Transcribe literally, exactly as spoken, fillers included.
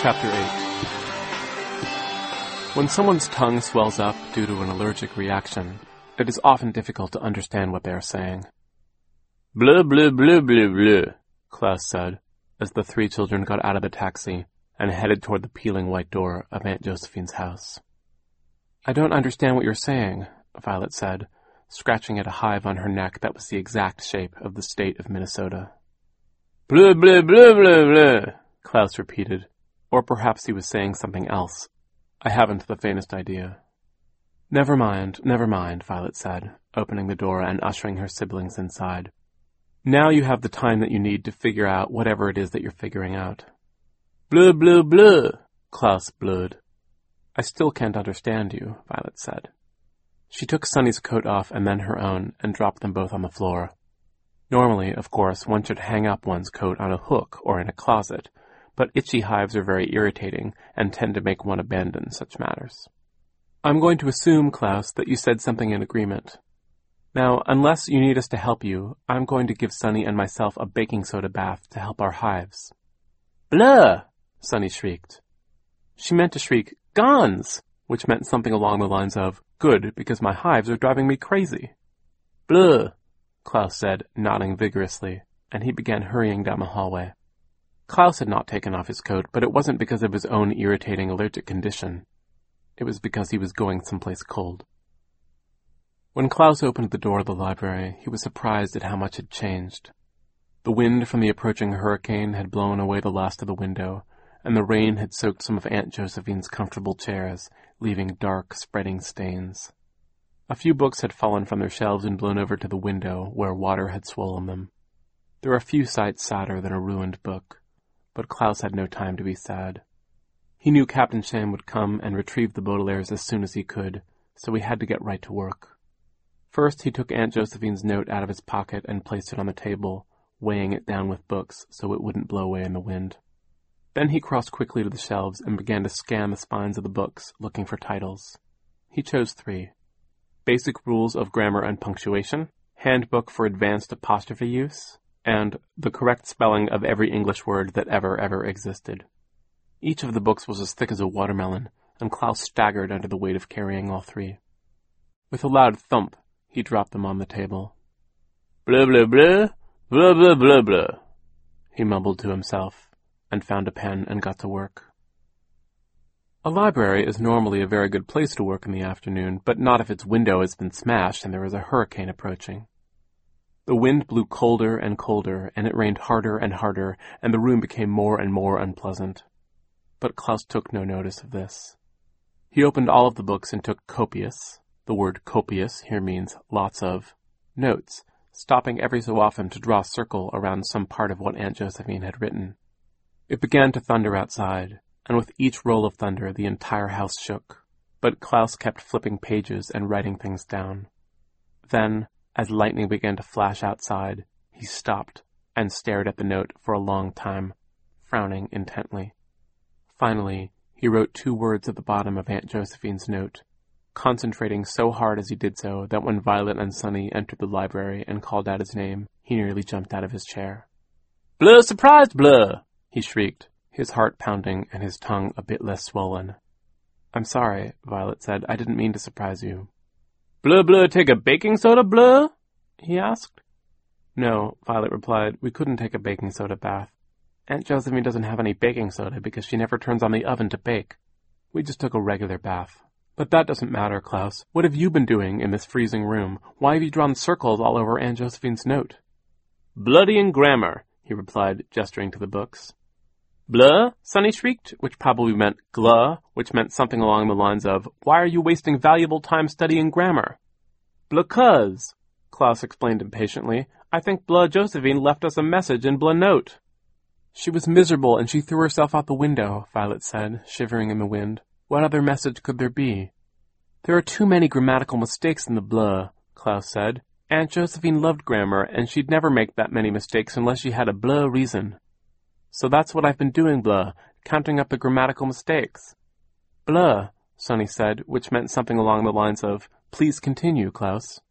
Chapter eight. When someone's tongue swells up due to an allergic reaction, it is often difficult to understand what they are saying. Blah, blah, blah, blah, blah, Klaus said, as the three children got out of the taxi and headed toward the peeling white door of Aunt Josephine's house. I don't understand what you're saying, Violet said, scratching at a hive on her neck that was the exact shape of the state of Minnesota. Blah, blah, blah, blah, blah, Klaus repeated, or perhaps he was saying something else. I haven't the faintest idea. Never mind, never mind, Violet said, opening the door and ushering her siblings inside. Now you have the time that you need to figure out whatever it is that you're figuring out. Blah, blah, blah, Klaus blurred. I still can't understand you, Violet said. She took Sonny's coat off and then her own and dropped them both on the floor. Normally, of course, one should hang up one's coat on a hook or in a closet, but itchy hives are very irritating and tend to make one abandon such matters. I'm going to assume, Klaus, that you said something in agreement. Now, unless you need us to help you, I'm going to give Sonny and myself a baking soda bath to help our hives. Blah! Sonny shrieked. She meant to shriek, Gons! Which meant something along the lines of, good, because my hives are driving me crazy. Blah! Klaus said, nodding vigorously, and he began hurrying down the hallway. Klaus had not taken off his coat, but it wasn't because of his own irritating allergic condition. It was because he was going someplace cold. When Klaus opened the door of the library, he was surprised at how much had changed. The wind from the approaching hurricane had blown away the last of the window, and the rain had soaked some of Aunt Josephine's comfortable chairs, leaving dark, spreading stains. A few books had fallen from their shelves and blown over to the window, where water had swollen them. There are few sights sadder than a ruined book, but Klaus had no time to be sad. He knew Captain Sham would come and retrieve the Baudelaires as soon as he could, so he had to get right to work. First, he took Aunt Josephine's note out of his pocket and placed it on the table, weighing it down with books so it wouldn't blow away in the wind. Then he crossed quickly to the shelves and began to scan the spines of the books, looking for titles. He chose three. Basic Rules of Grammar and Punctuation, Handbook for Advanced Apostrophe Use, and The Correct Spelling of Every English Word That Ever, Ever Existed. Each of the books was as thick as a watermelon, and Klaus staggered under the weight of carrying all three. With a loud thump, he dropped them on the table. Blah, blah, blah, blah, blah, blah, blah, he mumbled to himself, and found a pen and got to work. A library is normally a very good place to work in the afternoon, but not if its window has been smashed and there is a hurricane approaching. The wind blew colder and colder, and it rained harder and harder, and the room became more and more unpleasant. But Klaus took no notice of this. He opened all of the books and took copious, the word copious here means lots of, notes, stopping every so often to draw a circle around some part of what Aunt Josephine had written. It began to thunder outside, and with each roll of thunder the entire house shook, but Klaus kept flipping pages and writing things down. Then, as lightning began to flash outside, he stopped and stared at the note for a long time, frowning intently. Finally, he wrote two words at the bottom of Aunt Josephine's note, concentrating so hard as he did so that when Violet and Sonny entered the library and called out his name, he nearly jumped out of his chair. Blah, surprised, blah! He shrieked, his heart pounding and his tongue a bit less swollen. I'm sorry, Violet said. I didn't mean to surprise you. Blah, blah, take a baking soda, blah? He asked. No, Violet replied. We couldn't take a baking soda bath. Aunt Josephine doesn't have any baking soda because she never turns on the oven to bake. We just took a regular bath. But that doesn't matter, Klaus. What have you been doing in this freezing room? Why have you drawn circles all over Aunt Josephine's note? Bloodying grammar, he replied, gesturing to the books. Blah, Sonny shrieked, which probably meant glah, which meant something along the lines of, why are you wasting valuable time studying grammar? Because, Klaus explained impatiently, I think Blah Josephine left us a message in Blah note. She was miserable and she threw herself out the window, Violet said, shivering in the wind. What other message could there be? There are too many grammatical mistakes in the Blah, Klaus said. Aunt Josephine loved grammar, and she'd never make that many mistakes unless she had a Blah reason. So that's what I've been doing, Blah, counting up the grammatical mistakes. Blah, Sonny said, which meant something along the lines of, please continue, Klaus.